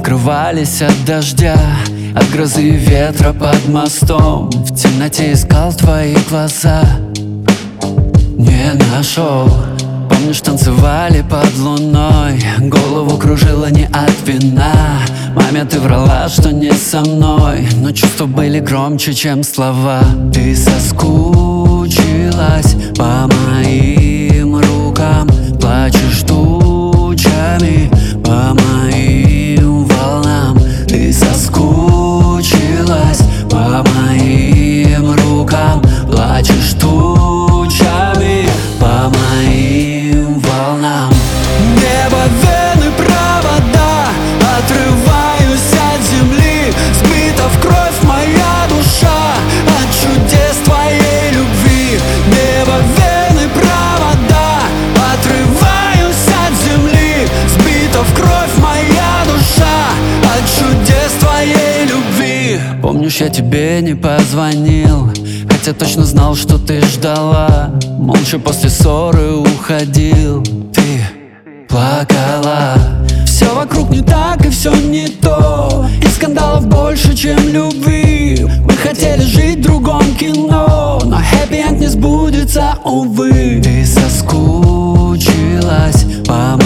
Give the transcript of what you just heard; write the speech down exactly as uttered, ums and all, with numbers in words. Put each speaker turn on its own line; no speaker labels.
закрывались от дождя, от грозы и ветра под мостом. В темноте искал твои глаза, не нашел. Помнишь, танцевали под луной, голову кружило не от вина. Маме ты врала, что не со мной, но чувства были громче, чем слова. Ты соскучилась по моим рукам, плачешь тучами по моим волнам. Ты соскучилась по моим рукам, плачешь тучами по моим волнам. Небо, вены, провода, отрываюсь от земли, сбита в кровь моя душа от чудес твоей любви. Небо, вены, провода, отрываюсь от земли, сбита в кровь моя душа от чудес твоей любви. Помнишь, я тебе не позвонил, хотя точно знал, что ты ждала. Молча после ссоры уходил, ты плакала. Все вокруг не так и все не то, и скандалов больше, чем любви. Мы хотели жить в другом кино, но хэппи-энд не сбудется, увы. Ты соскучилась по